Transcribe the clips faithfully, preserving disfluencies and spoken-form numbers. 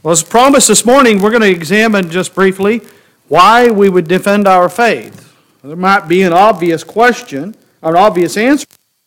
Well, as promised this morning, we're going to examine just briefly why we would defend our faith. There might be an obvious question, or an obvious answer.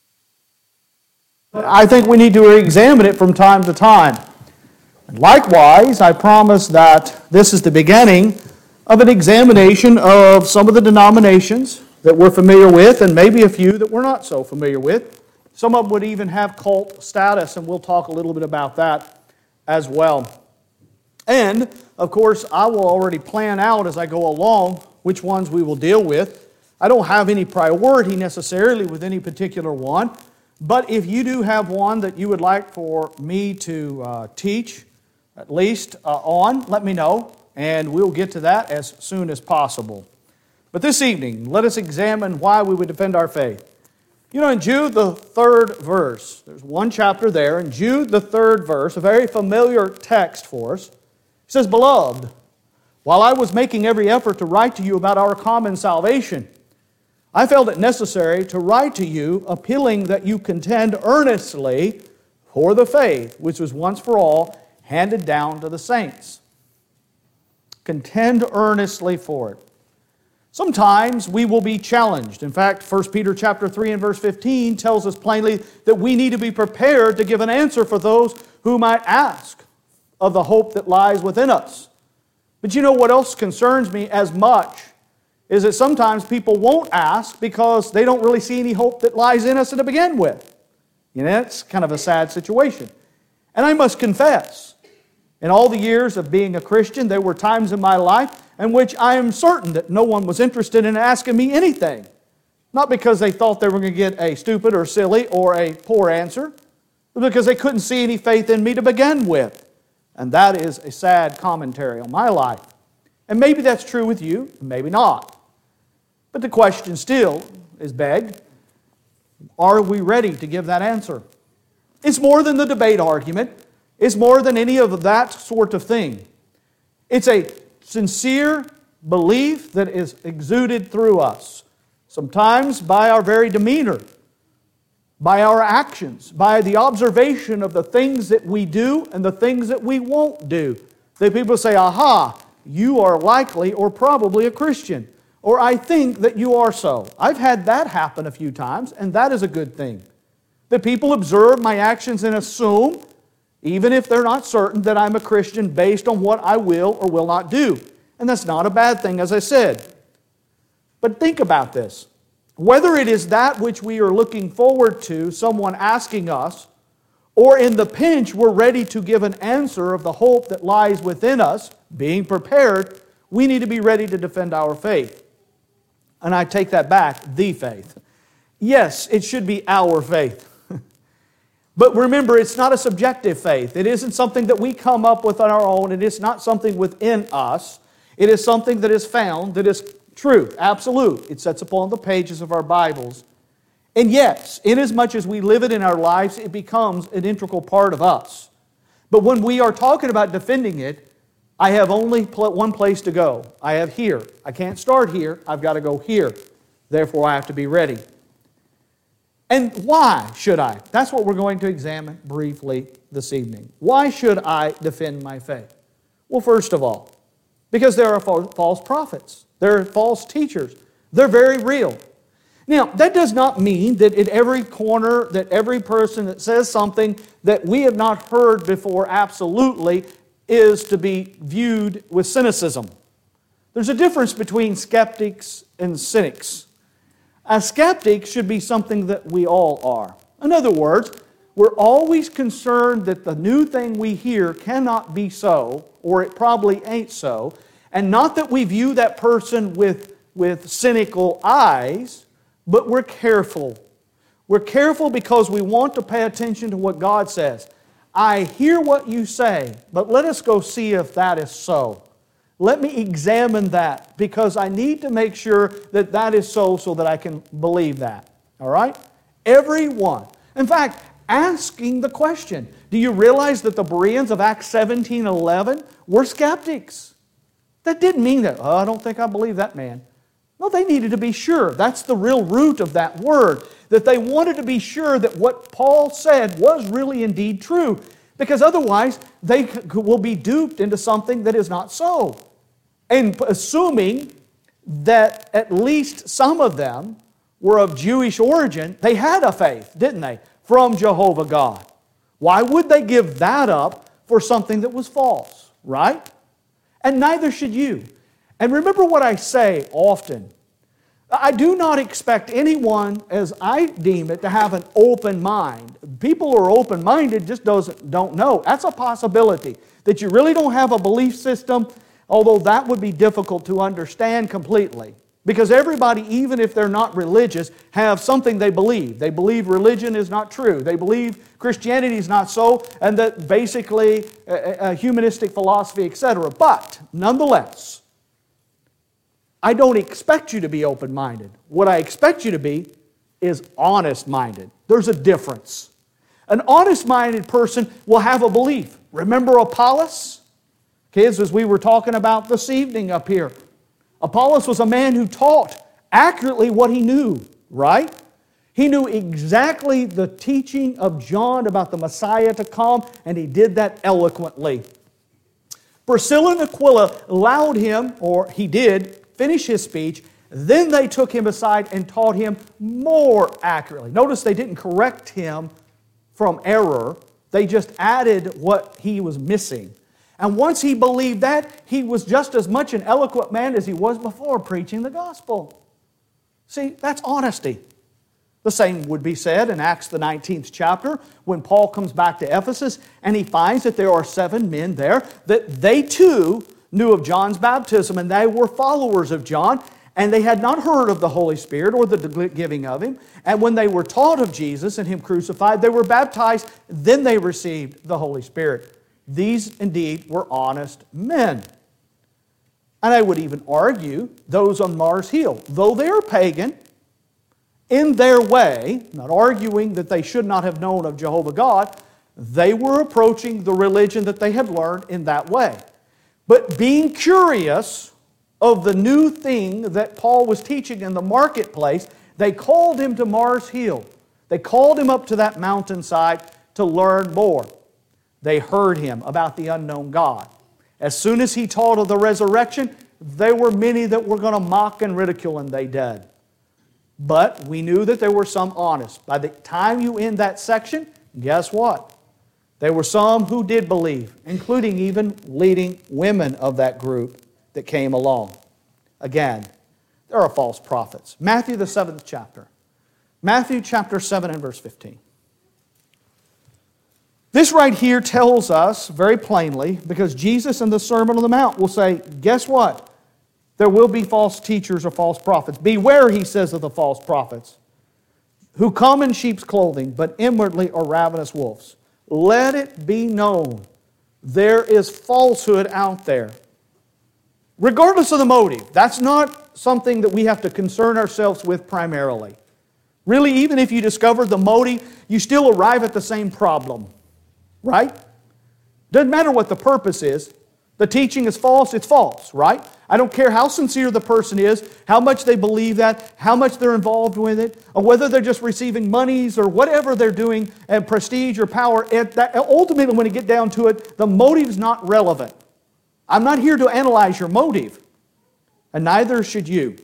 I think we need to examine it from time to time. And likewise, I promise that this is the beginning of an examination of some of the denominations that we're familiar with, and maybe a few that we're not so familiar with. Some of them would even have cult status, and we'll talk a little bit about that as well. And, of course, I will already plan out as I go along which ones we will deal with. I don't have any priority necessarily with any particular one, but if you do have one that you would like for me to uh, teach, at least uh, on, let me know, and we'll get to that as soon as possible. But this evening, let us examine why we would defend our faith. You know, in Jude, the third verse, there's one chapter there, in Jude, the third verse, a very familiar text for us. It says, "Beloved, while I was making every effort to write to you about our common salvation, I felt it necessary to write to you, appealing that you contend earnestly for the faith which was once for all handed down to the saints." Contend earnestly for it. Sometimes we will be challenged. In fact, First Peter chapter three and verse fifteen tells us plainly that we need to be prepared to give an answer for those who might ask of the hope that lies within us. But you know what else concerns me as much is that sometimes people won't ask because they don't really see any hope that lies in us to begin with. You know, it's kind of a sad situation. And I must confess, in all the years of being a Christian, there were times in my life in which I am certain that no one was interested in asking me anything. Not because they thought they were going to get a stupid or silly or a poor answer, but because they couldn't see any faith in me to begin with. And that is a sad commentary on my life. And maybe that's true with you, maybe not. But the question still is begged, are we ready to give that answer? It's more than the debate argument. It's more than any of that sort of thing. It's a sincere belief that is exuded through us, sometimes by our very demeanor, by our actions, by the observation of the things that we do and the things that we won't do. That people say, aha, you are likely or probably a Christian, or I think that you are so. I've had that happen a few times, and that is a good thing. That people observe my actions and assume, even if they're not certain, that I'm a Christian based on what I will or will not do. And that's not a bad thing, as I said. But think about this. Whether it is that which we are looking forward to, someone asking us, or in the pinch we're ready to give an answer of the hope that lies within us, being prepared, we need to be ready to defend our faith. And I take that back, the faith. Yes, it should be our faith. But remember, it's not a subjective faith. It isn't something that we come up with on our own. It is not something within us. It is something that is found, that is truth, absolute. It sits upon the pages of our Bibles. And yes, inasmuch as we live it in our lives, it becomes an integral part of us. But when we are talking about defending it, I have only one place to go. I have here. I can't start here. I've got to go here. Therefore, I have to be ready. And why should I? That's what we're going to examine briefly this evening. Why should I defend my faith? Well, first of all, because there are false prophets. There are false teachers. They're very real. Now, that does not mean that at every corner, that every person that says something that we have not heard before absolutely is to be viewed with cynicism. There's a difference between skeptics and cynics. A skeptic should be something that we all are. In other words, we're always concerned that the new thing we hear cannot be so, or it probably ain't so, and not that we view that person with, with cynical eyes, but we're careful. We're careful because we want to pay attention to what God says. I hear what you say, but let us go see if that is so. Let me examine that because I need to make sure that that is so so that I can believe that. All right? Everyone. In fact, asking the question, do you realize that the Bereans of Acts seventeen eleven were skeptics? That didn't mean that, oh, I don't think I believe that man. No, they needed to be sure. That's the real root of that word. That they wanted to be sure that what Paul said was really indeed true. Because otherwise, they will be duped into something that is not so. And assuming that at least some of them were of Jewish origin, they had a faith, didn't they, from Jehovah God. Why would they give that up for something that was false, right? And neither should you. And remember what I say often. I do not expect anyone, as I deem it, to have an open mind. People who are open-minded just doesn't, don't know. That's a possibility, that you really don't have a belief system, although that would be difficult to understand completely. Because everybody, even if they're not religious, have something they believe. They believe religion is not true. They believe Christianity is not so, and that basically a, a humanistic philosophy, et cetera. But, nonetheless, I don't expect you to be open-minded. What I expect you to be is honest-minded. There's a difference. An honest-minded person will have a belief. Remember Apollos? Kids, as we were talking about this evening up here, Apollos was a man who taught accurately what he knew, right? He knew exactly the teaching of John about the Messiah to come, and he did that eloquently. Priscilla and Aquila allowed him, or he did, finish his speech. Then they took him aside and taught him more accurately. Notice they didn't correct him from error. They just added what he was missing. And once he believed that, he was just as much an eloquent man as he was before preaching the gospel. See, that's honesty. The same would be said in Acts the nineteenth chapter when Paul comes back to Ephesus and he finds that there are seven men there that they too knew of John's baptism, and they were followers of John, and they had not heard of the Holy Spirit or the giving of Him. And when they were taught of Jesus and Him crucified, they were baptized, then they received the Holy Spirit. These indeed were honest men. And I would even argue those on Mars Hill, though they are pagan, in their way, not arguing that they should not have known of Jehovah God, they were approaching the religion that they had learned in that way. But being curious of the new thing that Paul was teaching in the marketplace, they called him to Mars Hill. They called him up to that mountainside to learn more. They heard him about the unknown God. As soon as he taught of the resurrection, there were many that were going to mock and ridicule, and they did. But we knew that there were some honest. By the time you end that section, guess what? There were some who did believe, including even leading women of that group that came along. Again, there are false prophets. Matthew, the seventh chapter. Matthew chapter seven and verse fifteen. This right here tells us very plainly, because Jesus in the Sermon on the Mount will say, guess what? There will be false teachers or false prophets. Beware, he says, of the false prophets, who come in sheep's clothing, but inwardly are ravenous wolves. Let it be known, there is falsehood out there. Regardless of the motive, that's not something that we have to concern ourselves with primarily. Really, even if you discover the motive, you still arrive at the same problem. Right? Doesn't matter what the purpose is. The teaching is false, it's false, right? I don't care how sincere the person is, how much they believe that, how much they're involved with it, or whether they're just receiving monies or whatever they're doing, and prestige or power. It, that, ultimately, when you get down to it, the motive is not relevant. I'm not here to analyze your motive, and neither should you.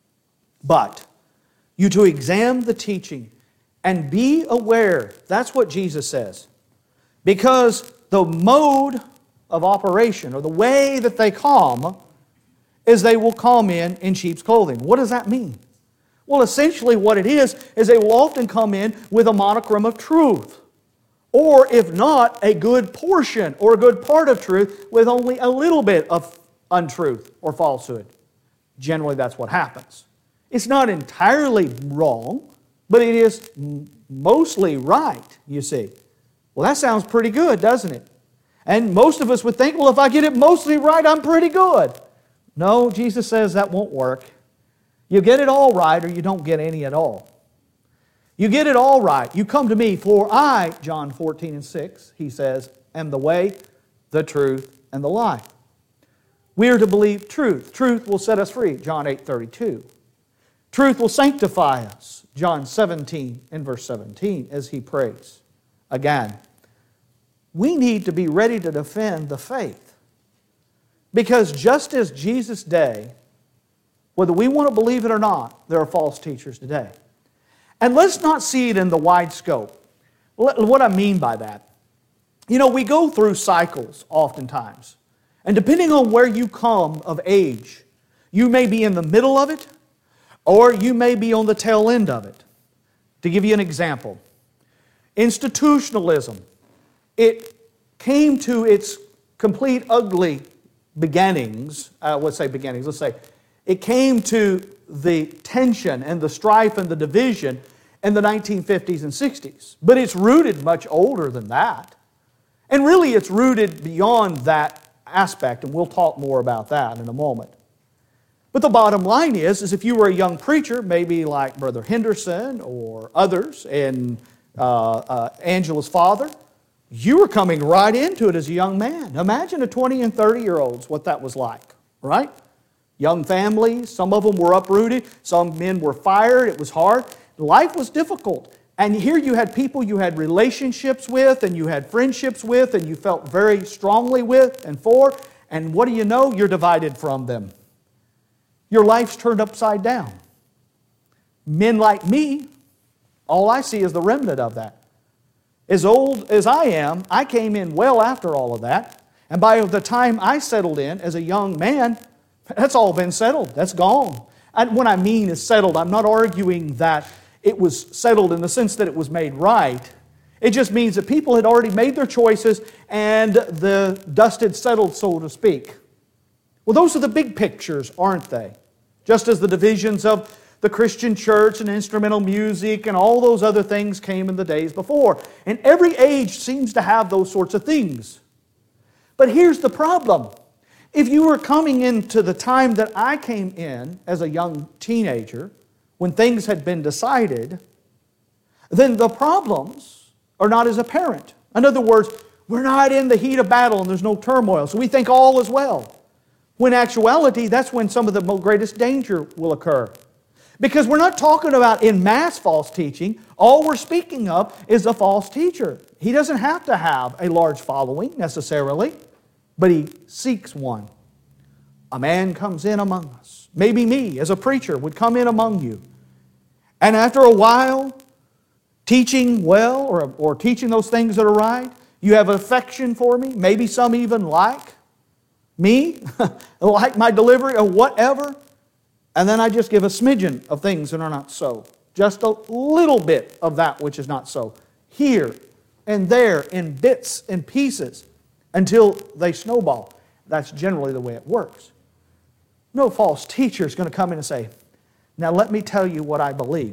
But you to examine the teaching and be aware. That's what Jesus says. Because the mode of operation, or the way that they come, is they will come in in sheep's clothing. What does that mean? Well, essentially what it is, is they will often come in with a monochrome of truth. Or if not, a good portion or a good part of truth with only a little bit of untruth or falsehood. Generally that's what happens. It's not entirely wrong, but it is mostly right, you see. Well, that sounds pretty good, doesn't it? And most of us would think, well, if I get it mostly right, I'm pretty good. No, Jesus says that won't work. You get it all right or you don't get any at all. You get it all right. You come to me, for I, John fourteen and six, he says, am the way, the truth, and the life. We are to believe truth. Truth will set us free, John eight thirty-two. Truth will sanctify us, John seventeen and verse seventeen, as he prays. Again, we need to be ready to defend the faith. Because just as Jesus' day, whether we want to believe it or not, there are false teachers today. And let's not see it in the wide scope. What I mean by that, you know, we go through cycles oftentimes. And depending on where you come of age, you may be in the middle of it, or you may be on the tail end of it. To give you an example, institutionalism, it came to its complete ugly beginnings, uh, let's say beginnings, let's say, it came to the tension and the strife and the division in the nineteen fifties and sixties. But it's rooted much older than that. And really it's rooted beyond that aspect, and we'll talk more about that in a moment. But the bottom line is, is if you were a young preacher, maybe like Brother Henderson or others, and uh, uh, Angela's father, you were coming right into it as a young man. Imagine a twenty and thirty-year-olds, what that was like, right? Young families, some of them were uprooted, some men were fired, it was hard. Life was difficult. And here you had people you had relationships with, and you had friendships with, and you felt very strongly with and for, and what do you know? You're divided from them. Your life's turned upside down. Men like me, all I see is the remnant of that. As old as I am, I came in well after all of that. And by the time I settled in as a young man, that's all been settled. That's gone. And what I mean is settled, I'm not arguing that it was settled in the sense that it was made right. It just means that people had already made their choices and the dust had settled, so to speak. Well, those are the big pictures, aren't they? Just as the divisions of the Christian church and instrumental music and all those other things came in the days before. And every age seems to have those sorts of things. But here's the problem. If you were coming into the time that I came in as a young teenager, when things had been decided, then the problems are not as apparent. In other words, we're not in the heat of battle and there's no turmoil, so we think all is well. When in actuality, that's when some of the greatest danger will occur. Because we're not talking about in mass false teaching. All we're speaking of is a false teacher. He doesn't have to have a large following necessarily, but he seeks one. A man comes in among us. Maybe me, as a preacher, would come in among you. And after a while, teaching well or, or teaching those things that are right, you have affection for me. Maybe some even like me, like my delivery or whatever. And then I just give a smidgen of things that are not so. Just a little bit of that which is not so. Here and there in bits and pieces until they snowball. That's generally the way it works. No false teacher is going to come in and say, now let me tell you what I believe.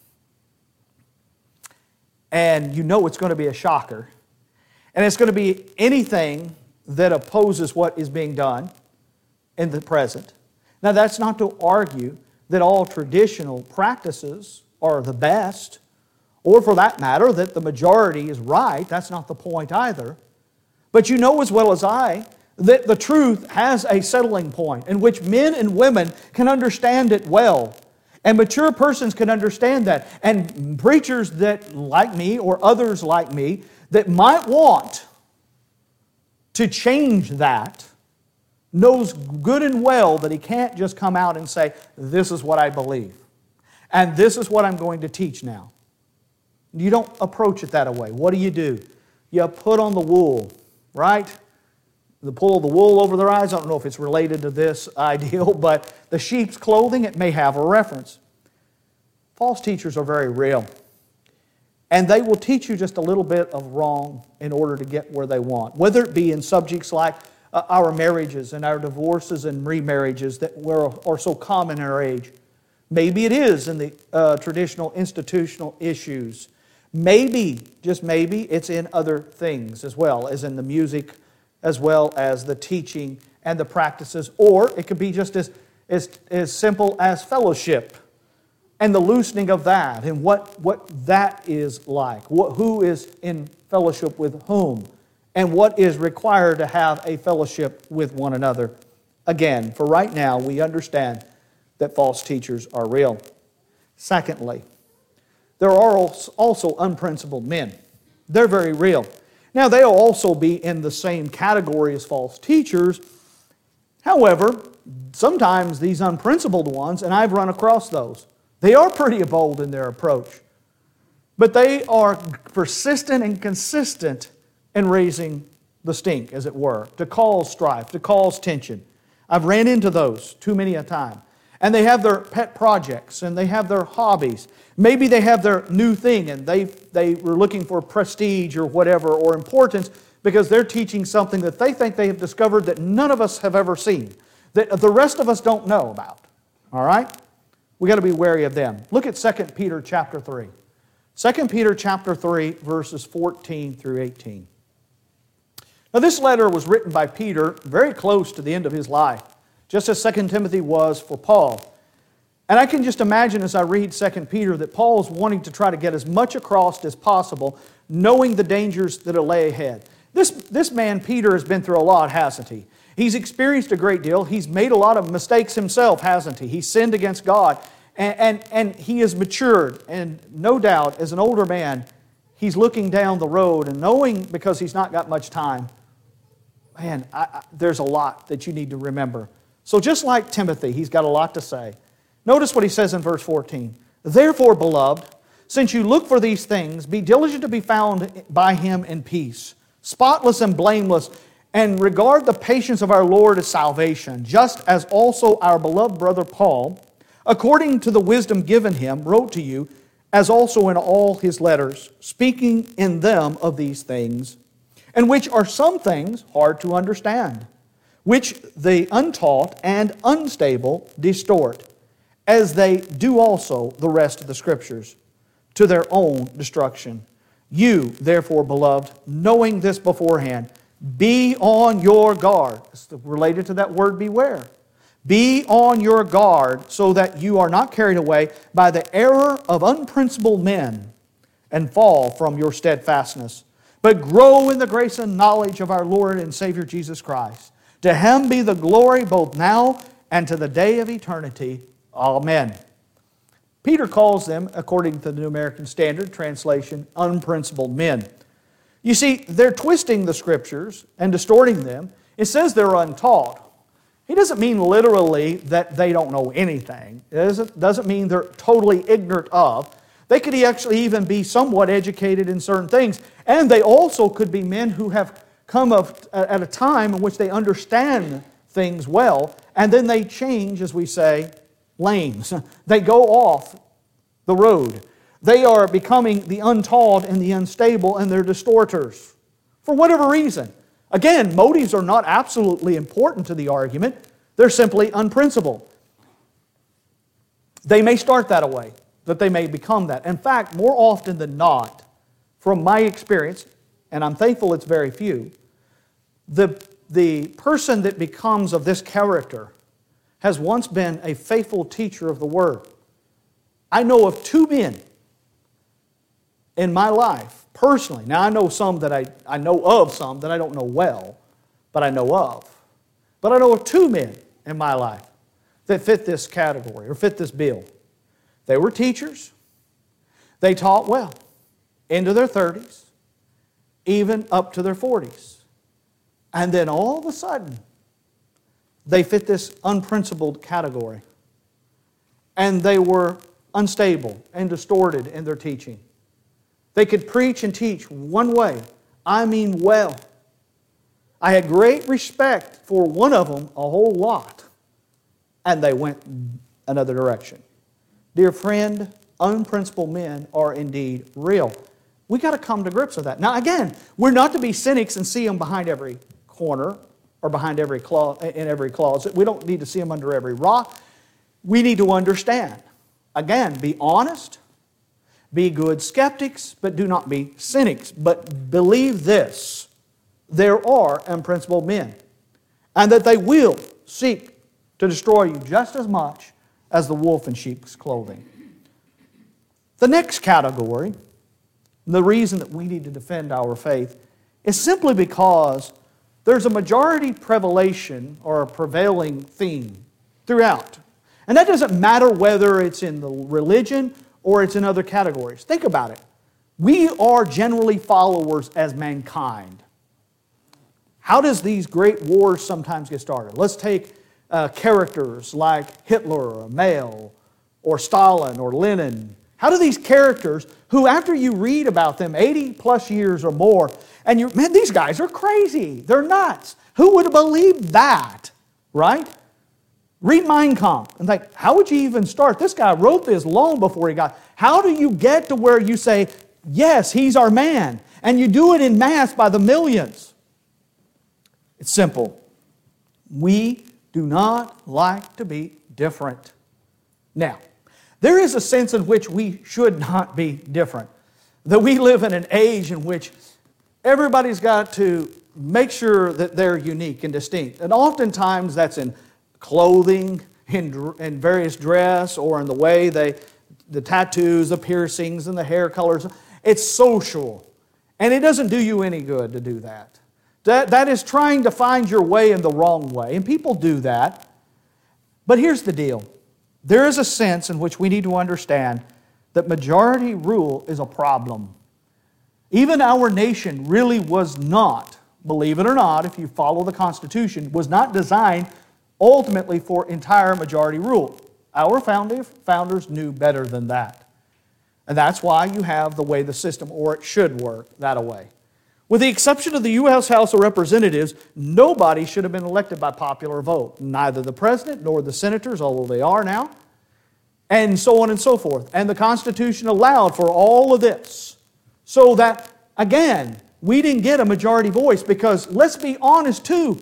And you know it's going to be a shocker. And it's going to be anything that opposes what is being done in the present. Now that's not to argue that all traditional practices are the best, or for that matter, that the majority is right. That's not the point either. But you know as well as I that the truth has a settling point in which men and women can understand it well. And mature persons can understand that. And preachers that, like me, or others like me, that might want to change that, knows good and well that he can't just come out and say, this is what I believe. And this is what I'm going to teach now. You don't approach it that way. What do you do? You put on the wool, right? The pull the wool over their eyes. I don't know if it's related to this ideal, but the sheep's clothing, it may have a reference. False teachers are very real. And they will teach you just a little bit of wrong in order to get where they want. Whether it be in subjects like uh, our marriages and our divorces and remarriages that were, are so common in our age. Maybe it is in the uh, traditional institutional issues. Maybe, just maybe, it's in other things as well, as in the music, as well as the teaching and the practices. Or it could be just as, as, as simple as fellowship and the loosening of that and what, what that is like. What, who is in fellowship with whom and what is required to have a fellowship with one another. Again, for right now, we understand that false teachers are real. Secondly, there are also unprincipled men. They're very real. Now, they'll also be in the same category as false teachers. However, sometimes these unprincipled ones, and I've run across those, they are pretty bold in their approach. But they are persistent and consistent in raising the stink, as it were, to cause strife, to cause tension. I've ran into those too many a time. And they have their pet projects, and they have their hobbies. Maybe they have their new thing, and they, they were looking for prestige or whatever, or importance, because they're teaching something that they think they have discovered that none of us have ever seen, that the rest of us don't know about. All right? We've got to be wary of them. Look at Second Peter chapter three. Second Peter chapter three, verses fourteen through eighteen. Now, this letter was written by Peter very close to the end of his life, just as Second Timothy was for Paul. And I can just imagine as I read Second Peter that Paul is wanting to try to get as much across as possible, knowing the dangers that lay ahead. This, this man, Peter, has been through a lot, hasn't he? He's experienced a great deal. He's made a lot of mistakes himself, hasn't he? He's sinned against God. And, and, and he has matured. And no doubt, as an older man, he's looking down the road and knowing, because he's not got much time, man, I, I, there's a lot that you need to remember. So just like Timothy, he's got a lot to say. Notice what he says in verse fourteen. Therefore, beloved, since you look for these things, be diligent to be found by Him in peace, spotless and blameless, and regard the patience of our Lord as salvation, just as also our beloved brother Paul, according to the wisdom given him, wrote to you, as also in all his letters, speaking in them of these things, and which are some things hard to understand, which the untaught and unstable distort, as they do also the rest of the Scriptures, to their own destruction. You, therefore, beloved, knowing this beforehand, be on your guard. It's related to that word beware. Be on your guard so that you are not carried away by the error of unprincipled men and fall from your steadfastness, but grow in the grace and knowledge of our Lord and Savior Jesus Christ. To Him be the glory both now and to the day of eternity. Amen. Peter calls them, according to the New American Standard translation, unprincipled men. You see, they're twisting the Scriptures and distorting them. It says they're untaught. He doesn't mean literally that they don't know anything. It doesn't, doesn't mean they're totally ignorant of. They could actually even be somewhat educated in certain things. And they also could be men who have come of, at a time in which they understand things well, and then they change, as we say, lanes. They go off the road. They are becoming the untaught and the unstable, and they're distorters. For whatever reason. Again, motives are not absolutely important to the argument. They're simply unprincipled. They may start that way, that they may become that. In fact, more often than not, from my experience, and I'm thankful it's very few, the, the person that becomes of this character has once been a faithful teacher of the Word. I know of two men in my life, personally. Now, I know some that I, I know of some that I don't know well, but I know of. But I know of two men in my life that fit this category, or fit this bill. They were teachers. They taught well, into their thirties, even up to their forties. And then all of a sudden, they fit this unprincipled category. And they were unstable and distorted in their teaching. They could preach and teach one way. I mean well. I had great respect for one of them a whole lot. And they went another direction. Dear friend, unprincipled men are indeed real. We've got to come to grips with that. Now again, we're not to be cynics and see them behind every corner or behind every clo- in every closet. We don't need to see them under every rock. We need to understand. Again, be honest. Be good skeptics, but do not be cynics. But believe this, there are unprincipled men, and that they will seek to destroy you just as much as the wolf in sheep's clothing. The next category, the reason that we need to defend our faith, is simply because there's a majority prevalation or a prevailing theme throughout. And that doesn't matter whether it's in the religion or it's in other categories. Think about it. We are generally followers as mankind. How does these great wars sometimes get started? Let's take uh, characters like Hitler or Mao or Stalin or Lenin. How do these characters, who after you read about them eighty plus years or more, and you, man, these guys are crazy. They're nuts. Who would have believed that, right? Read Mein Kampf and think, how would you even start? This guy wrote this long before he got. How do you get to where you say, yes, he's our man? And you do it in mass by the millions. It's simple. We do not like to be different. Now, there is a sense in which we should not be different. That we live in an age in which everybody's got to make sure that they're unique and distinct. And oftentimes that's in clothing, in, in various dress, or in the way they, the tattoos, the piercings, and the hair colors. It's social. And it doesn't do you any good to do that. That, that is trying to find your way in the wrong way. And people do that. But here's the deal. There is a sense in which we need to understand that majority rule is a problem. Even our nation really was not, believe it or not, if you follow the Constitution, was not designed ultimately for entire majority rule. Our founders knew better than that. And that's why you have the way the system, or it should work that way. With the exception of the U S House of Representatives, nobody should have been elected by popular vote. Neither the President nor the Senators, although they are now, and so on and so forth. And the Constitution allowed for all of this. So that, again, we didn't get a majority voice because, let's be honest too,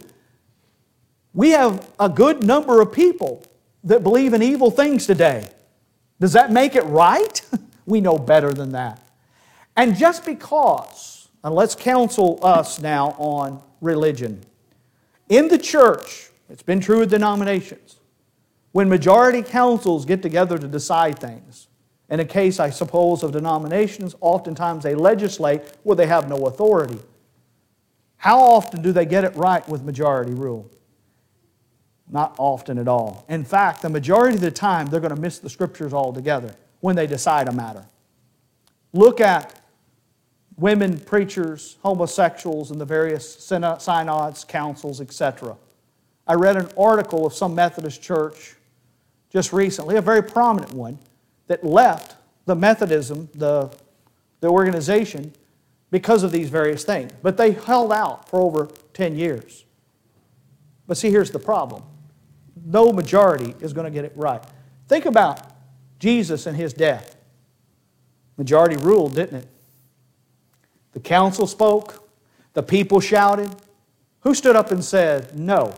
we have a good number of people that believe in evil things today. Does that make it right? We know better than that. And just because, and let's counsel us now on religion. In the church, it's been true of denominations, when majority councils get together to decide things, in a case, I suppose, of denominations, oftentimes they legislate where they have no authority. How often do they get it right with majority rule? Not often at all. In fact, the majority of the time, they're going to miss the Scriptures altogether when they decide a matter. Look at women preachers, homosexuals, and the various synods, councils, et cetera. I read an article of some Methodist church just recently, a very prominent one, that left the Methodism, the, the organization, because of these various things. But they held out for over ten years. But see, here's the problem. No majority is going to get it right. Think about Jesus and His death. Majority ruled, didn't it? The council spoke. The people shouted. Who stood up and said, no?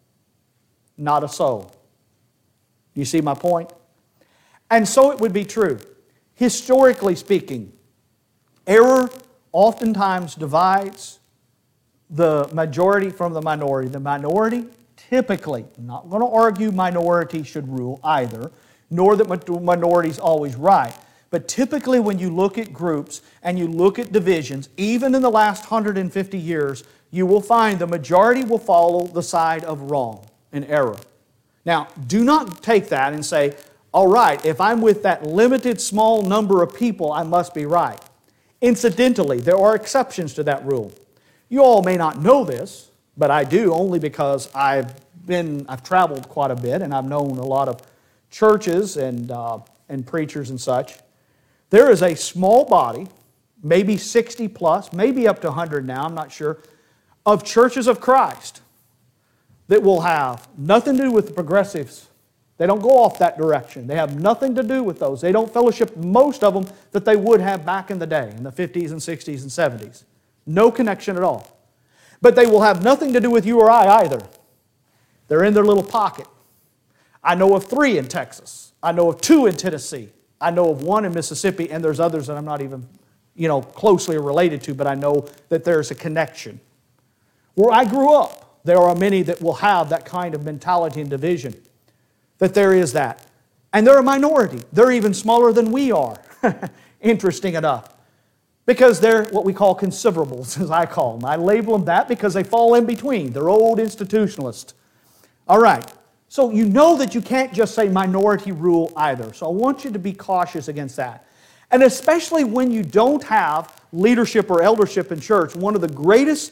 Not a soul. You see my point? And so it would be true. Historically speaking, error oftentimes divides the majority from the minority. The minority typically, I'm not going to argue minority should rule either, nor that minorities always right. But typically when you look at groups and you look at divisions, even in the last one hundred fifty years, you will find the majority will follow the side of wrong and error. Now, do not take that and say, all right, if I'm with that limited small number of people, I must be right. Incidentally, there are exceptions to that rule. You all may not know this, but I do, only because I've been, I've traveled quite a bit and I've known a lot of churches and, uh, and preachers and such. There is a small body, maybe sixty plus, maybe up to one hundred now, I'm not sure, of churches of Christ that will have nothing to do with the progressives. They don't go off that direction. They have nothing to do with those. They don't fellowship most of them that they would have back in the day, in the fifties and sixties and seventies. No connection at all. But they will have nothing to do with you or I either. They're in their little pocket. I know of three in Texas. I know of two in Tennessee. I know of one in Mississippi, and there's others that I'm not even, you know, closely related to, but I know that there's a connection. Where I grew up, there are many that will have that kind of mentality and division. That there is that. And they're a minority. They're even smaller than we are. Interesting enough. Because they're what we call considerables, as I call them. I label them that because they fall in between. They're old institutionalists. All right. So you know that you can't just say minority rule either. So I want you to be cautious against that. And especially when you don't have leadership or eldership in church, one of the greatest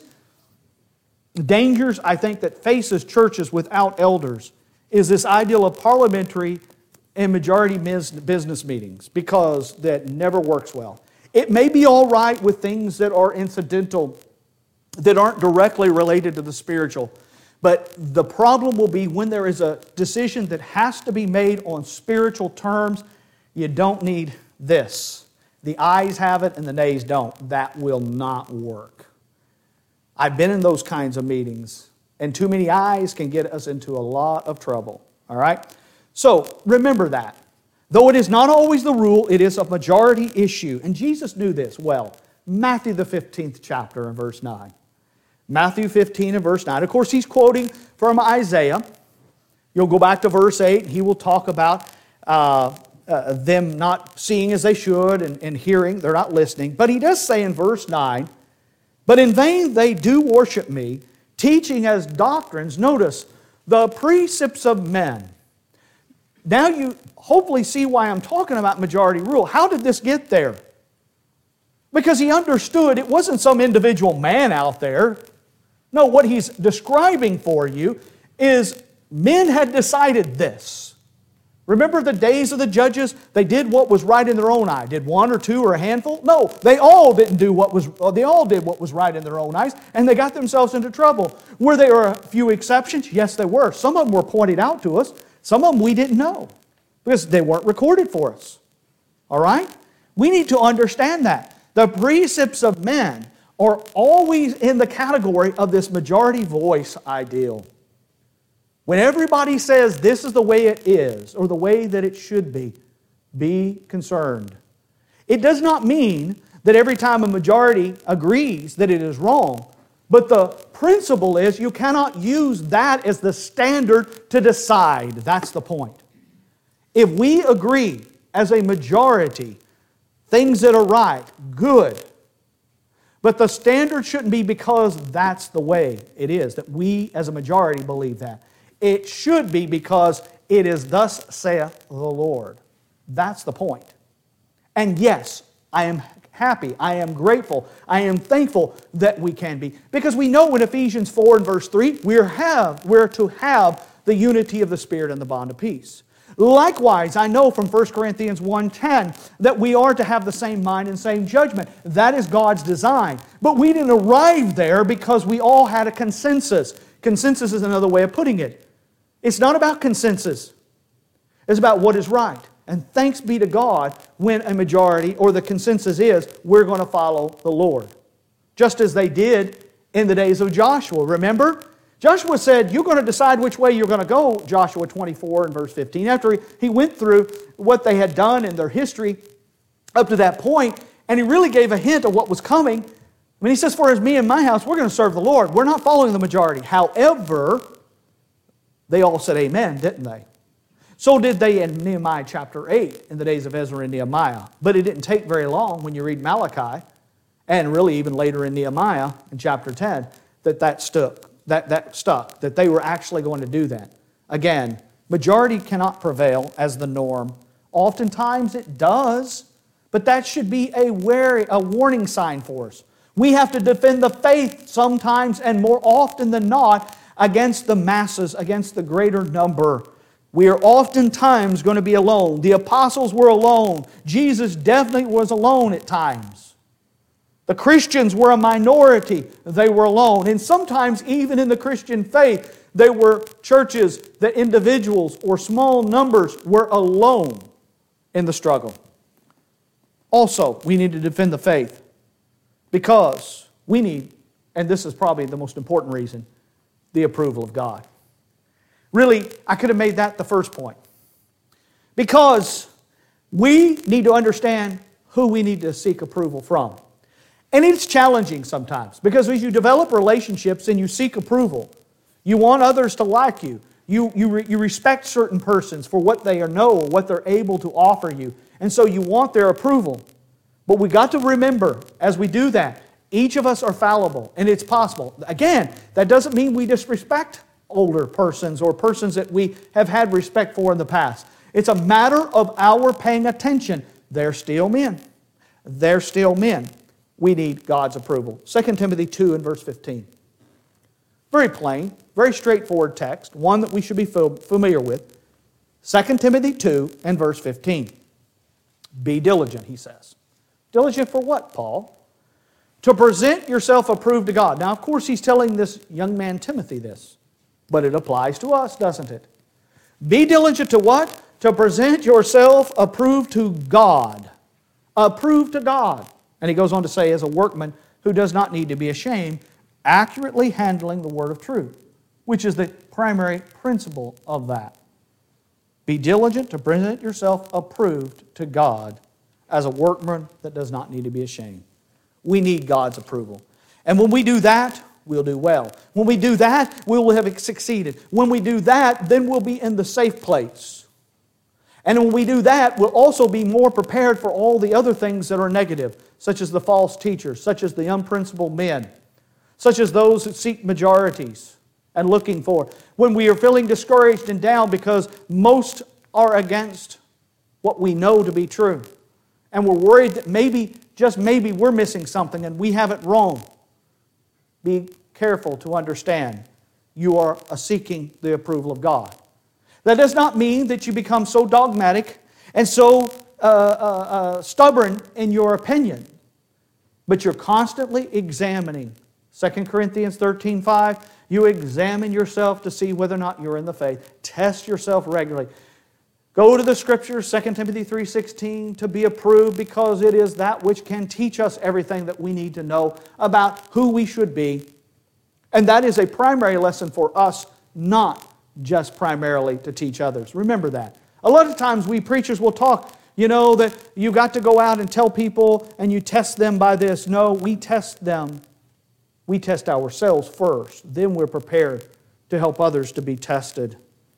dangers I think that faces churches without elders is this ideal of parliamentary and majority business meetings, because that never works well. It may be all right with things that are incidental, that aren't directly related to the spiritual, but the problem will be when there is a decision that has to be made on spiritual terms. You don't need this. The ayes have it and the nays don't. That will not work. I've been in those kinds of meetings, and too many ayes can get us into a lot of trouble. All right? So, remember that. Though it is not always the rule, it is a majority issue. And Jesus knew this well. Matthew the fifteenth chapter and verse nine. Matthew fifteen and verse nine. Of course, he's quoting from Isaiah. You'll go back to verse eight, and he will talk about uh, uh, them not seeing as they should and, and hearing. They're not listening. But he does say in verse nine, "But in vain they do worship me, teaching as doctrines," notice, "the precepts of men." Now you hopefully see why I'm talking about majority rule. How did this get there? Because he understood it wasn't some individual man out there. No, what he's describing for you is men had decided this. Remember the days of the judges? They did what was right in their own eye. Did one or two or a handful? No, they all didn't do what was, they all did what was right in their own eyes, and they got themselves into trouble. Were there a few exceptions? Yes, there were. Some of them were pointed out to us. Some of them we didn't know because they weren't recorded for us. All right? We need to understand that. The precepts of men are always in the category of this majority voice ideal. When everybody says this is the way it is or the way that it should be, be concerned. It does not mean that every time a majority agrees that it is wrong, but the principle is you cannot use that as the standard to decide. That's the point. If we agree as a majority, things that are right, good, but the standard shouldn't be because that's the way it is, that we as a majority believe that. It should be because it is thus saith the Lord. That's the point. And yes, I am happy, I am grateful, I am thankful that we can be. Because we know in Ephesians four and verse three, we're, have, we're to have the unity of the Spirit and the bond of peace. Likewise, I know from First Corinthians one ten that we are to have the same mind and same judgment. That is God's design. But we didn't arrive there because we all had a consensus. Consensus is another way of putting it. It's not about consensus. It's about what is right. And thanks be to God when a majority or the consensus is we're going to follow the Lord. Just as they did in the days of Joshua. Remember? Joshua said, you're going to decide which way you're going to go, Joshua twenty-four and verse fifteen. After he, he went through what they had done in their history up to that point, and he really gave a hint of what was coming. When he says, for as me and my house, we're going to serve the Lord. We're not following the majority. However, they all said amen, didn't they? So did they in Nehemiah chapter eight in the days of Ezra and Nehemiah. But it didn't take very long when you read Malachi, and really even later in Nehemiah in chapter ten, that that stuck, that, that stuck, that they were actually going to do that. Again, majority cannot prevail as the norm. Oftentimes it does, but that should be a, wary, a warning sign for us. We have to defend the faith sometimes and more often than not against the masses, against the greater number. We are oftentimes going to be alone. The apostles were alone. Jesus definitely was alone at times. The Christians were a minority. They were alone. And sometimes even in the Christian faith, they were churches that individuals or small numbers were alone in the struggle. Also, we need to defend the faith because we need, and this is probably the most important reason, the approval of God. Really, I could have made that the first point. Because we need to understand who we need to seek approval from. And it's challenging sometimes. Because as you develop relationships and you seek approval, you want others to like you. You, you, re, you respect certain persons for what they know or what they're able to offer you. And so you want their approval. But we got to remember, as we do that, each of us are fallible, and it's possible. Again, that doesn't mean we disrespect older persons or persons that we have had respect for in the past. It's a matter of our paying attention. They're still men. They're still men. We need God's approval. Second Timothy two and verse fifteen. Very plain, very straightforward text, one that we should be familiar with. Second Timothy two and verse fifteen. Be diligent, he says. Diligent for what, Paul? To present yourself approved to God. Now, of course, he's telling this young man Timothy this, but it applies to us, doesn't it? Be diligent to what? To present yourself approved to God. Approved to God. And he goes on to say, as a workman who does not need to be ashamed, accurately handling the word of truth, which is the primary principle of that. Be diligent to present yourself approved to God as a workman that does not need to be ashamed. We need God's approval. And when we do that, we'll do well. When we do that, we will have succeeded. When we do that, then we'll be in the safe place. And when we do that, we'll also be more prepared for all the other things that are negative, such as the false teachers, such as the unprincipled men, such as those who seek majorities and looking for. When we are feeling discouraged and down because most are against what we know to be true, and we're worried that maybe, just maybe, we're missing something and we have it wrong, be careful to understand you are seeking the approval of God. That does not mean that you become so dogmatic and so uh, uh, uh, stubborn in your opinion, but you're constantly examining. Second Corinthians thirteen five, you examine yourself to see whether or not you're in the faith. Test yourself regularly. Go to the Scriptures, Second Timothy three sixteen, to be approved, because it is that which can teach us everything that we need to know about who we should be. And that is a primary lesson for us, not just primarily to teach others. Remember that. A lot of times we preachers will talk, you know, that you got to go out and tell people and you test them by this. No, we test them. We test ourselves first. Then we're prepared to help others to be tested.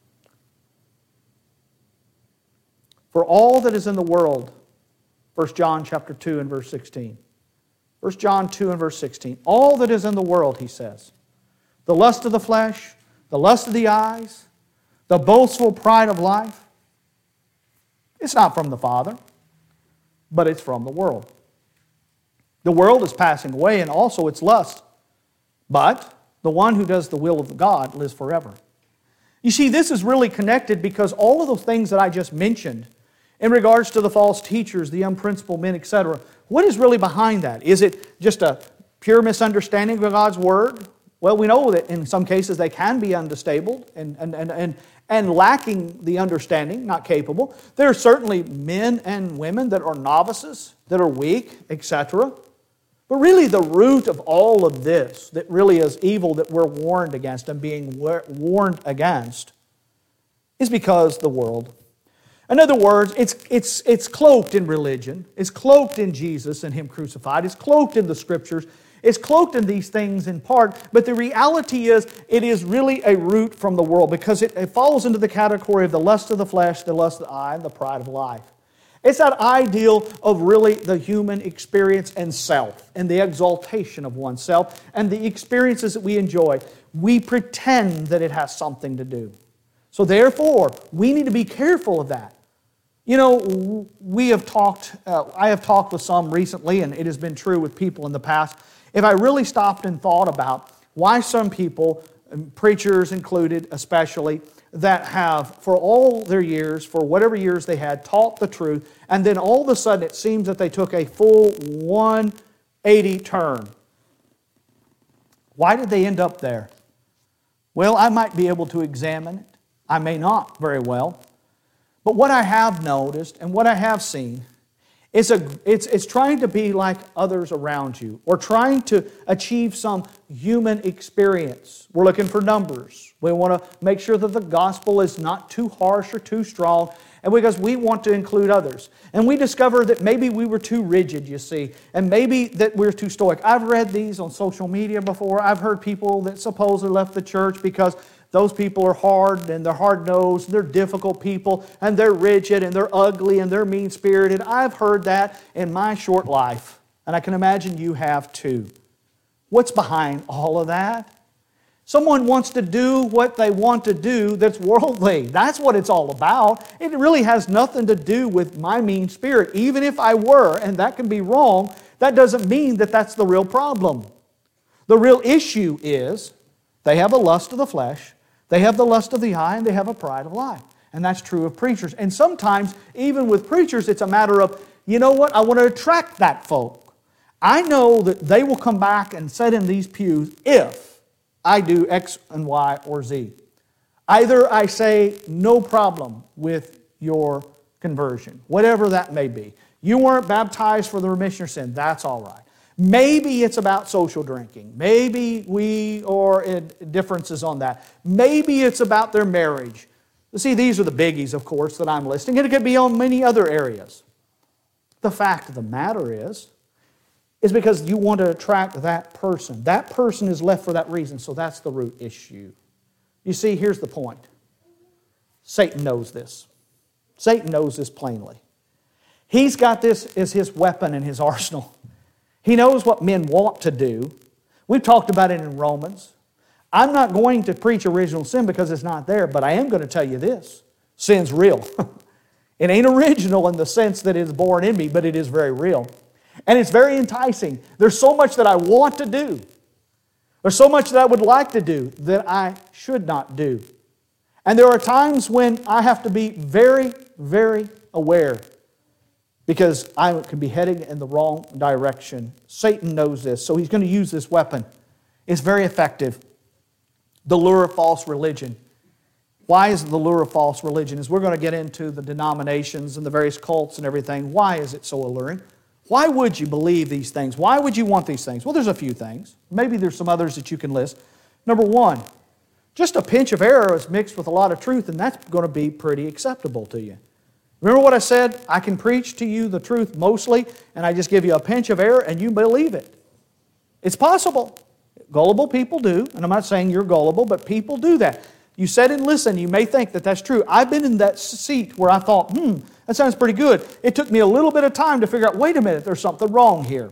For all that is in the world, First John chapter two and verse sixteen. First John two and verse sixteen. All that is in the world, he says, the lust of the flesh, the lust of the eyes, the boastful pride of life, it's not from the Father, but it's from the world. The world is passing away and also its lust, but the one who does the will of God lives forever. You see, this is really connected because all of those things that I just mentioned in regards to the false teachers, the unprincipled men, et cetera, what is really behind that? Is it just a pure misunderstanding of God's Word? Well, we know that in some cases they can be unstable and, and, and, and, and lacking the understanding, not capable. There are certainly men and women that are novices, that are weak, et cetera. But really the root of all of this that really is evil that we're warned against and being warned against is because the world. In other words, it's, it's, it's cloaked in religion. It's cloaked in Jesus and Him crucified. It's cloaked in the Scriptures. It's cloaked in these things in part, but the reality is it is really a root from the world because it, it falls into the category of the lust of the flesh, the lust of the eye, and the pride of life. It's that ideal of really the human experience and self and the exaltation of oneself and the experiences that we enjoy. We pretend that it has something to do. So therefore, we need to be careful of that. You know, we have talked, uh, I have talked with some recently, and it has been true with people in the past. If I really stopped and thought about why some people, preachers included especially, that have for all their years, for whatever years they had, taught the truth, and then all of a sudden it seems that they took a full one eighty turn. Why did they end up there? Well, I might be able to examine it. I may not very well. But what I have noticed and what I have seen is a, it's, it's trying to be like others around you or trying to achieve some human experience. We're looking for numbers. We want to make sure that the gospel is not too harsh or too strong, and because we want to include others. And we discover that maybe we were too rigid, you see, and maybe that we're too stoic. I've read these on social media before. I've heard people that supposedly left the church because those people are hard and they're hard-nosed, they're difficult people, and they're rigid and they're ugly and they're mean-spirited. I've heard that in my short life, and I can imagine you have too. What's behind all of that? Someone wants to do what they want to do that's worldly. That's what it's all about. It really has nothing to do with my mean spirit. Even if I were, and that can be wrong, that doesn't mean that that's the real problem. The real issue is they have a lust of the flesh, they have the lust of the eye, and they have a pride of life. And that's true of preachers. And sometimes, even with preachers, it's a matter of, you know what, I want to attract that folk. I know that they will come back and sit in these pews if I do X and Y or Z. Either I say, no problem with your conversion, whatever that may be. You weren't baptized for the remission of sin, that's all right. Maybe it's about social drinking. Maybe we are in differences on that. Maybe it's about their marriage. You see, these are the biggies, of course, that I'm listing, and it could be on many other areas. The fact of the matter is, is because you want to attract that person. That person is left for that reason, so that's the root issue. You see, here's the point. Satan knows this. Satan knows this plainly. He's got this as his weapon in his arsenal. He knows what men want to do. We've talked about it in Romans. I'm not going to preach original sin because it's not there, but I am going to tell you this. Sin's real. It ain't original in the sense that it's born in me, but it is very real. And it's very enticing. There's so much that I want to do. There's so much that I would like to do that I should not do. And there are times when I have to be very, very aware because I could be heading in the wrong direction. Satan knows this, so he's going to use this weapon. It's very effective. The lure of false religion. Why is it the lure of false religion? As we're going to get into the denominations and the various cults and everything, why is it so alluring? Why would you believe these things? Why would you want these things? Well, there's a few things. Maybe there's some others that you can list. Number one, just a pinch of error is mixed with a lot of truth, and that's going to be pretty acceptable to you. Remember what I said? I can preach to you the truth mostly, and I just give you a pinch of error, and you believe it. It's possible. Gullible people do, and I'm not saying you're gullible, but people do that. You sit and listen, you may think that that's true. I've been in that seat where I thought, hmm, that sounds pretty good. It took me a little bit of time to figure out, wait a minute, there's something wrong here.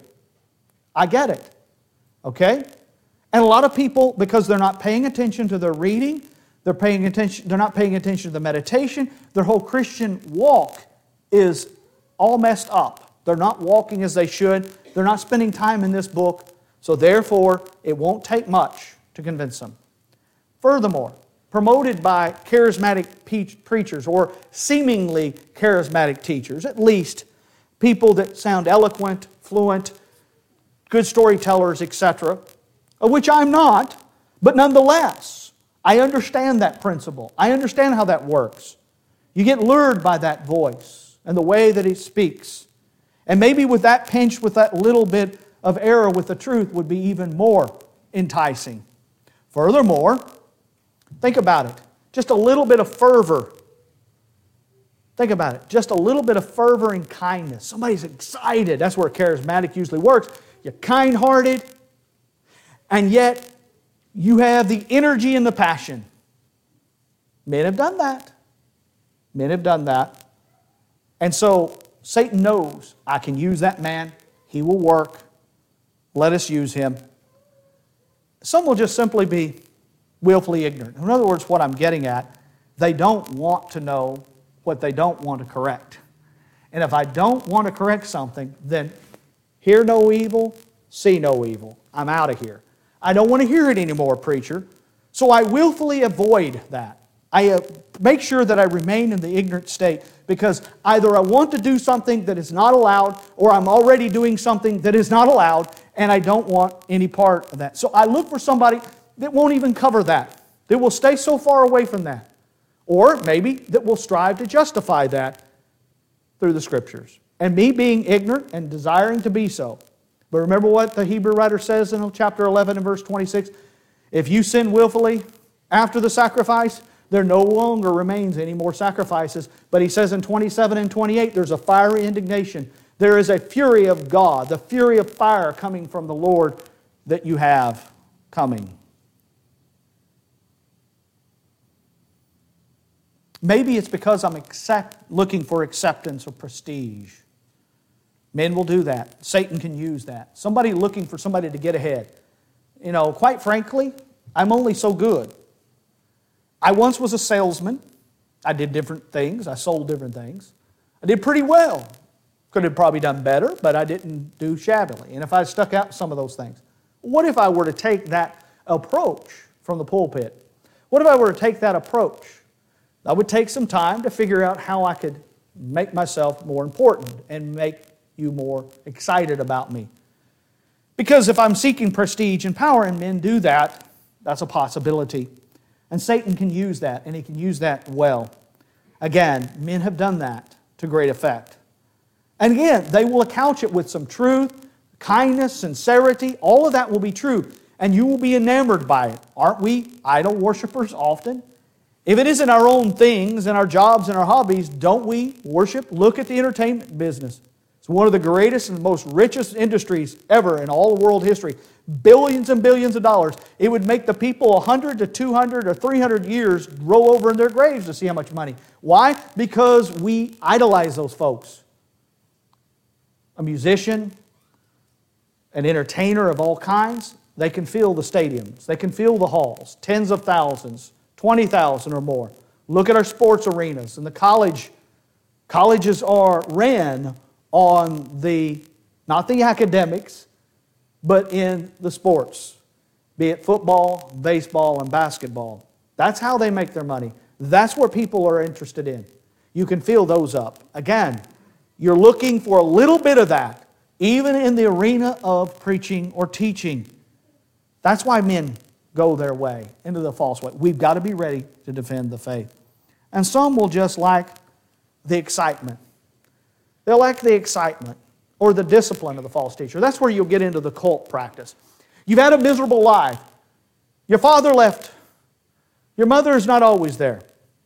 I get it. Okay? And a lot of people, because they're not paying attention to their reading, they're paying attention, they're not paying attention to the meditation, their whole Christian walk is all messed up. They're not walking as they should. They're not spending time in this book. So therefore, it won't take much to convince them. Furthermore, promoted by charismatic pe- preachers or seemingly charismatic teachers, at least people that sound eloquent, fluent, good storytellers, et cetera, of which I'm not, but nonetheless, I understand that principle. I understand how that works. You get lured by that voice and the way that he speaks. And maybe with that pinch, with that little bit of error with the truth would be even more enticing. Furthermore, think about it. Just a little bit of fervor. Think about it. Just a little bit of fervor and kindness. Somebody's excited. That's where charismatic usually works. You're kind-hearted, and yet you have the energy and the passion. Men have done that. Men have done that. And so Satan knows I can use that man. He will work. Let us use him. Some will just simply be willfully ignorant. In other words, what I'm getting at, they don't want to know what they don't want to correct. And if I don't want to correct something, then hear no evil, see no evil. I'm out of here. I don't want to hear it anymore, preacher. So I willfully avoid that. I uh, make sure that I remain in the ignorant state because either I want to do something that is not allowed or I'm already doing something that is not allowed and I don't want any part of that. So I look for somebody that won't even cover that, that will stay so far away from that. Or maybe that will strive to justify that through the Scriptures. And me being ignorant and desiring to be so. But remember what the Hebrew writer says in chapter eleven and verse twenty-six? If you sin willfully after the sacrifice, there no longer remains any more sacrifices. But he says in twenty-seven and twenty-eight, there's a fiery indignation. There is a fury of God, the fury of fire coming from the Lord that you have coming. Maybe it's because I'm accept, looking for acceptance or prestige. Men will do that. Satan can use that. Somebody looking for somebody to get ahead. You know, quite frankly, I'm only so good. I once was a salesman. I did different things. I sold different things. I did pretty well. Could have probably done better, but I didn't do shabbily. And if I stuck out some of those things, what if I were to take that approach from the pulpit? What if I were to take that approach? I would take some time to figure out how I could make myself more important and make you more excited about me. Because if I'm seeking prestige and power, and men do that, that's a possibility. And Satan can use that, and he can use that well. Again, men have done that to great effect. And again, they will couch it with some truth, kindness, sincerity. All of that will be true. And you will be enamored by it. Aren't we idol worshipers often? If it isn't our own things and our jobs and our hobbies, don't we worship? Look at the entertainment business. It's one of the greatest and most richest industries ever in all of world history. Billions and billions of dollars. It would make the people one hundred to two hundred or three hundred years roll over in their graves to see how much money. Why? Because we idolize those folks. A musician, an entertainer of all kinds, they can fill the stadiums. They can fill the halls, tens of thousands, twenty thousand or more. Look at our sports arenas. And the college, colleges are ran on the, not the academics, but in the sports, be it football, baseball, and basketball. That's how they make their money. That's what people are interested in. You can fill those up. Again, you're looking for a little bit of that, even in the arena of preaching or teaching. That's why men go their way, into the false way. We've got to be ready to defend the faith. And some will just like the excitement. They'll like the excitement or the discipline of the false teacher. That's where you'll get into the cult practice. You've had a miserable life. Your father left. Your mother is not always there.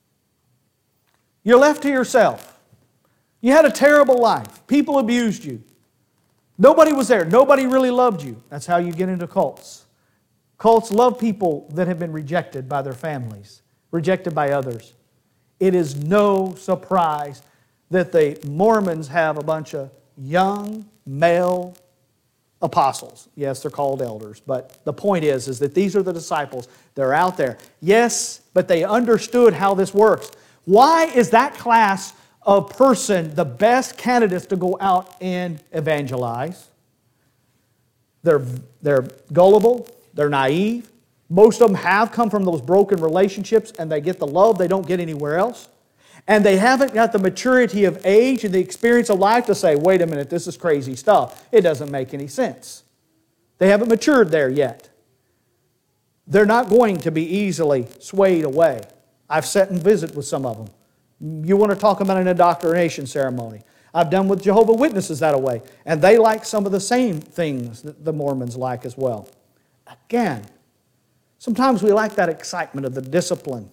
You're left to yourself. You had a terrible life. People abused you. Nobody was there. Nobody really loved you. That's how you get into cults. Cults love people that have been rejected by their families, rejected by others. It is no surprise that the Mormons have a bunch of young male apostles. Yes, they're called elders, but the point is, is that these are the disciples. They're out there. Yes, but they understood how this works. Why is that class of person the best candidates to go out and evangelize? They're, they're gullible. They're naive. Most of them have come from those broken relationships and they get the love they don't get anywhere else. And they haven't got the maturity of age and the experience of life to say, wait a minute, this is crazy stuff. It doesn't make any sense. They haven't matured there yet. They're not going to be easily swayed away. I've sat and visited with some of them. You want to talk about an indoctrination ceremony. I've done with Jehovah's Witnesses that way. And they like some of the same things that the Mormons like as well. Again, sometimes we like that excitement of the discipline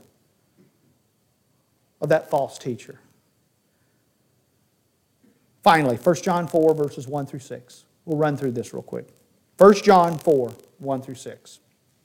of that false teacher. Finally, First John four, verses one through six. We'll run through this real quick. First John four, one through six.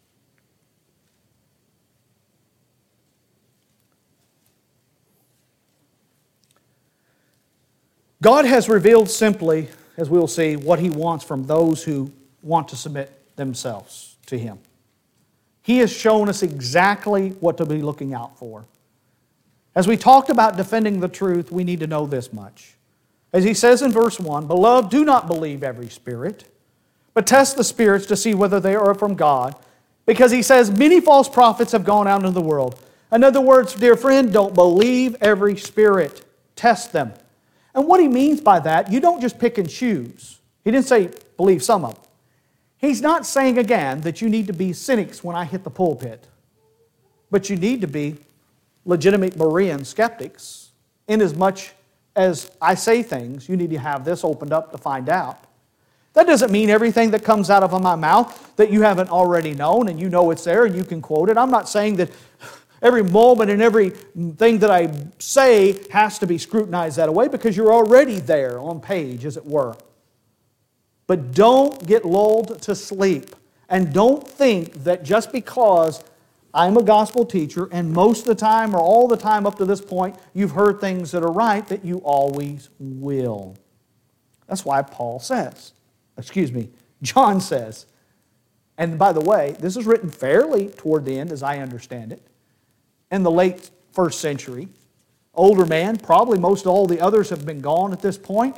God has revealed simply, as we'll see, what He wants from those who want to submit themselves to Him. He has shown us exactly what to be looking out for. As we talked about defending the truth, we need to know this much. As He says in verse one, Beloved, do not believe every spirit, but test the spirits to see whether they are from God, because He says many false prophets have gone out into the world. In other words, dear friend, don't believe every spirit. Test them. And what He means by that, you don't just pick and choose. He didn't say believe some of them. He's not saying again that you need to be cynics when I hit the pulpit. But you need to be legitimate Berean skeptics. Inasmuch as I say things, you need to have this opened up to find out. That doesn't mean everything that comes out of my mouth that you haven't already known and you know it's there and you can quote it. I'm not saying that every moment and every thing that I say has to be scrutinized that way, because you're already there on page, as it were. But don't get lulled to sleep. And don't think that just because I'm a gospel teacher and most of the time or all the time up to this point you've heard things that are right, that you always will. That's why Paul says, excuse me, John says, And by the way, this is written fairly toward the end, as I understand it, in the late first century. Older man, probably most all the others have been gone at this point.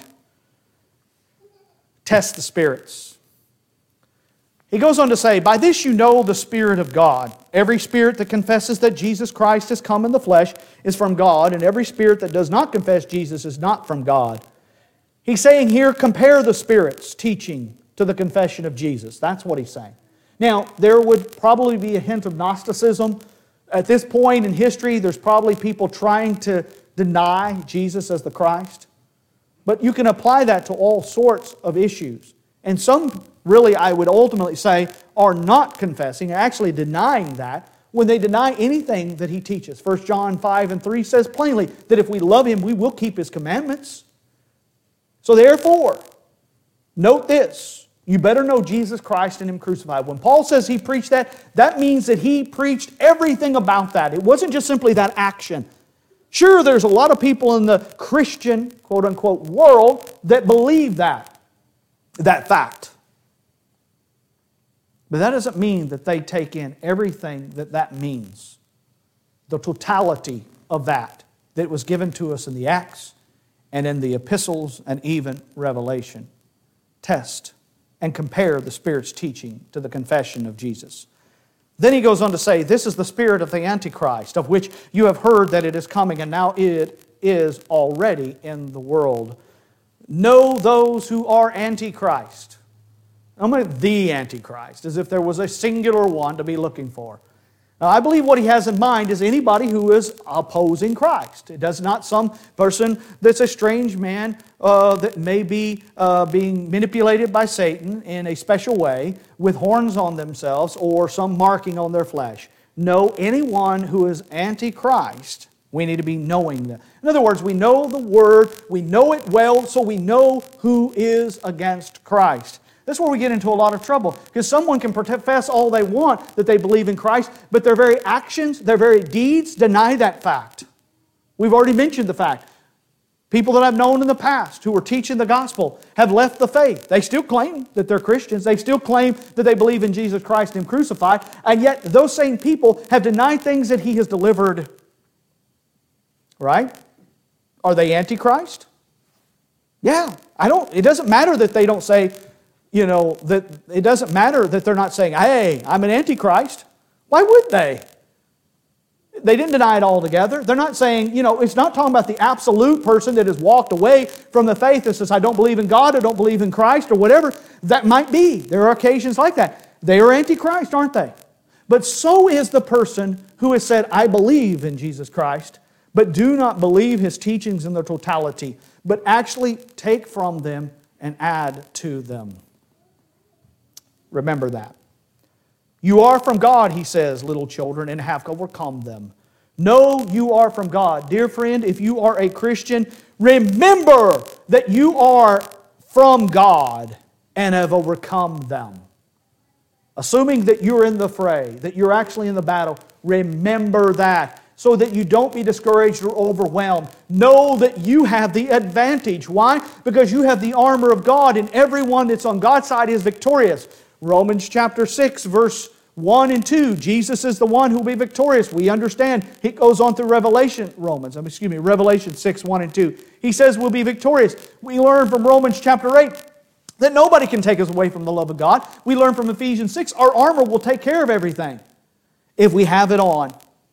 Test the spirits. He goes on to say, by this you know the Spirit of God. Every spirit that confesses that Jesus Christ has come in the flesh is from God, and every spirit that does not confess Jesus is not from God. He's saying here, compare the spirits teaching to the confession of Jesus. That's what he's saying. Now, there would probably be a hint of Gnosticism. At this point in history, there's probably people trying to deny Jesus as the Christ. But you can apply that to all sorts of issues. And some, really, I would ultimately say, are not confessing, actually denying that, when they deny anything that He teaches. First John five and three says plainly that if we love Him, we will keep His commandments. So therefore, note this. You better know Jesus Christ and Him crucified. When Paul says he preached that, that means that he preached everything about that. It wasn't just simply that action. Sure, there's a lot of people in the Christian, quote-unquote, world that believe that, that fact. But that doesn't mean that they take in everything that that means. The totality of that that was given to us in the Acts and in the epistles and even Revelation. Test and compare the Spirit's teaching to the confession of Jesus. Then he goes on to say, this is the spirit of the Antichrist, of which you have heard that it is coming, and now it is already in the world. Know those who are Antichrist. I'm going to the Antichrist, as if there was a singular one to be looking for. Now, I believe what he has in mind is anybody who is opposing Christ. It does not some person that's a strange man uh, that may be uh, being manipulated by Satan in a special way with horns on themselves or some marking on their flesh. No, anyone who is anti-Christ, we need to be knowing that. In other words, we know the Word, we know it well, so we know who is against Christ. That's where we get into a lot of trouble, because someone can profess all they want that they believe in Christ, but their very actions, their very deeds deny that fact. We've already mentioned the fact. People that I've known in the past who were teaching the gospel have left the faith. They still claim that they're Christians. They still claim that they believe in Jesus Christ and Him crucified, and yet those same people have denied things that He has delivered. Right? Are they Antichrist? Yeah. I don't, it doesn't matter that they don't say, You know, that it doesn't matter that they're not saying, hey, I'm an Antichrist. Why would they? They didn't deny it altogether. They're not saying, you know, it's not talking about the absolute person that has walked away from the faith and says, I don't believe in God, I don't believe in Christ, or whatever. That might be. There are occasions like that. They are Antichrist, aren't they? But so is the person who has said, I believe in Jesus Christ, but do not believe His teachings in their totality, but actually take from them and add to them. Remember that. You are from God, he says, little children, and have overcome them. Know you are from God. Dear friend, if you are a Christian, remember that you are from God and have overcome them. Assuming that you're in the fray, that you're actually in the battle, remember that, so that you don't be discouraged or overwhelmed. Know that you have the advantage. Why? Because you have the armor of God, and everyone that's on God's side is victorious. Romans chapter six, verse one and two. Jesus is the one who will be victorious. We understand. He goes on through Revelation, Romans, excuse me, Revelation six, one and two. He says we'll be victorious. We learn from Romans chapter eight that nobody can take us away from the love of God. We learn from Ephesians six, our armor will take care of everything if we have it on.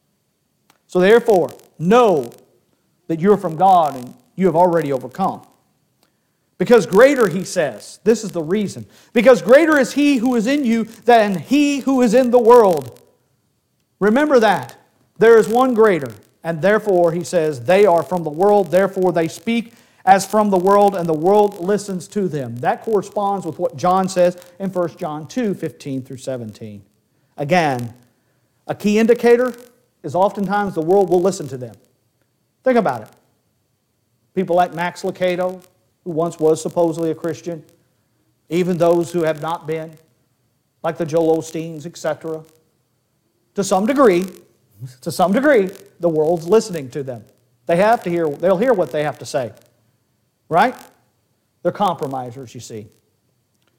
So therefore, know that you're from God and you have already overcome. Because greater, he says, this is the reason. Because greater is He who is in you than he who is in the world. Remember that. There is one greater. And therefore, he says, they are from the world, therefore they speak as from the world, and the world listens to them. That corresponds with what John says in First John two, fifteen through seventeen. Again, a key indicator is oftentimes the world will listen to them. Think about it. People like Max Lucado, who once was supposedly a Christian, even those who have not been, like the Joel Osteens, et cetera. To some degree, to some degree, the world's listening to them. They have to hear, they'll hear what they have to say. Right? They're compromisers, you see.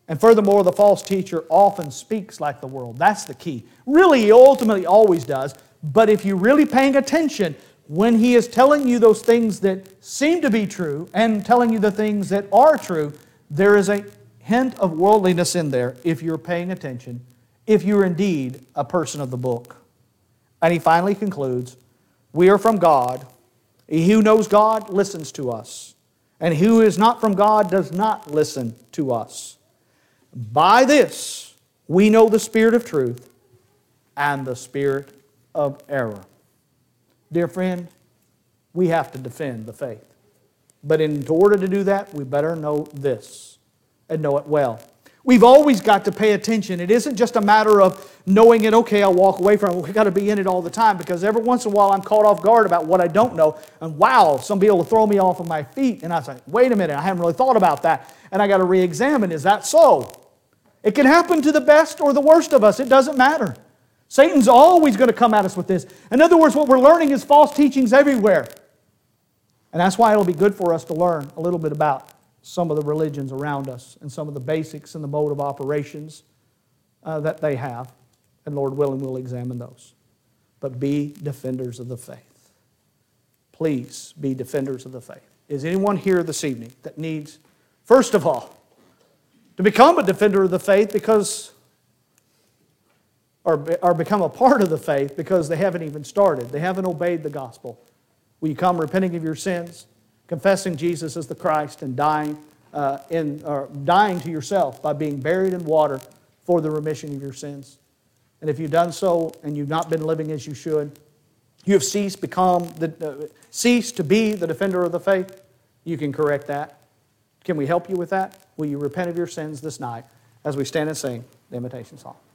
And furthermore, the false teacher often speaks like the world. That's the key. Really, he ultimately always does. But if you're really paying attention, when he is telling you those things that seem to be true and telling you the things that are true, there is a hint of worldliness in there if you're paying attention, if you're indeed a person of the book. And he finally concludes, we are from God. He who knows God listens to us. And he who is not from God does not listen to us. By this we know the spirit of truth and the spirit of error. Dear friend, we have to defend the faith. But in order to do that, we better know this and know it well. We've always got to pay attention. It isn't just a matter of knowing it, okay, I'll walk away from it. We've got to be in it all the time, because every once in a while I'm caught off guard about what I don't know. And wow, somebody will throw me off of my feet. And I say, wait a minute, I haven't really thought about that. And I got to re-examine, is that so? It can happen to the best or the worst of us. It doesn't matter. Satan's always going to come at us with this. In other words, what we're learning is false teachings everywhere. And that's why it'll be good for us to learn a little bit about some of the religions around us and some of the basics and the mode of operations uh, that they have. And Lord willing, we'll examine those. But be defenders of the faith. Please be defenders of the faith. Is anyone here this evening that needs, first of all, to become a defender of the faith because, or, or become a part of the faith because they haven't even started. They haven't obeyed the gospel. Will you come repenting of your sins, confessing Jesus as the Christ, and dying, uh, in, or dying to yourself by being buried in water for the remission of your sins? And if you've done so and you've not been living as you should, you have ceased, become the, uh, ceased to be the defender of the faith, you can correct that. Can we help you with that? Will you repent of your sins this night as we stand and sing the invitation song?